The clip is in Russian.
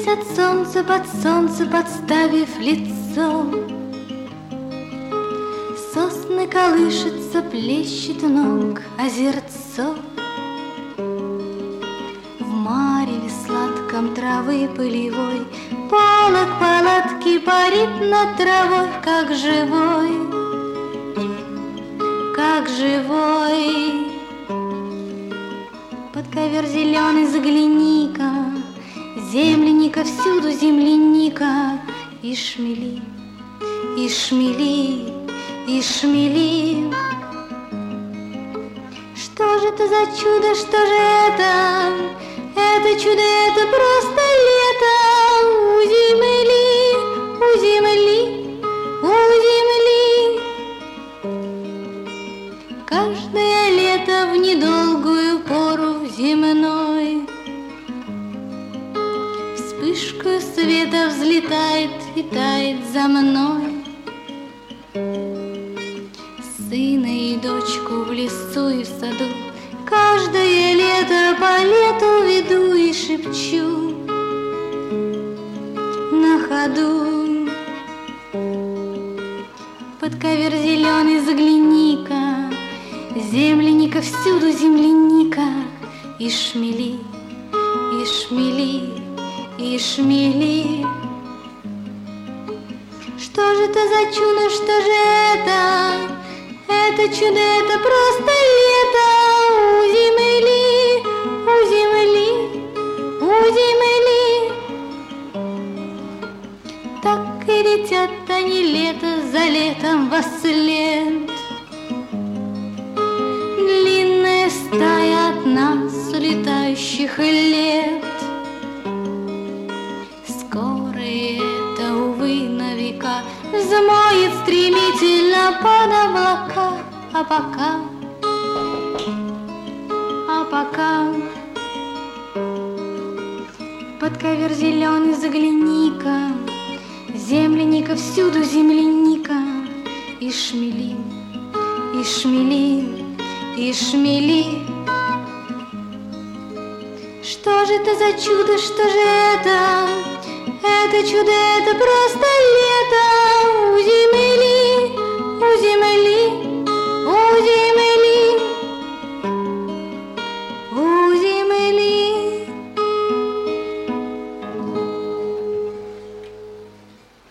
Прячась от солнца, подставив лицо. Сосны колышется, плещет у ног озерцо. В мареве сладком травы пылевой полог палатки парит над травой, как живой, как живой. Под ковер зеленый загляни-ка, земляника, всюду земляника, и шмели, и шмели, и шмели. Что же это за чудо, что же это? Это чудо, это просто лето. У земли, у земли, у земли. Каждое лето в недолгую пору земной вспышкой света взлетает и тает за мной. Сына и дочку в лесу и в саду каждое лето по лету веду и шепчу на ходу. Под ковер зеленый загляни-ка, земляника, всюду земляника, и шмели, и шмели, и шмели. Что же это за чудо, что же это? Это чудо, это просто лето. У земли, у земли, у земли. Так и летят они лето за летом вослед. Длинная стая от нас улетающих лет. Скоро это, увы, на века взмоет стремительно под облака. А пока под ковер зеленый загляни-ка, земляника, всюду земляника, и шмели, и шмели, и шмели. Что же это за чудо, что же это? Это чудо, это просто лето.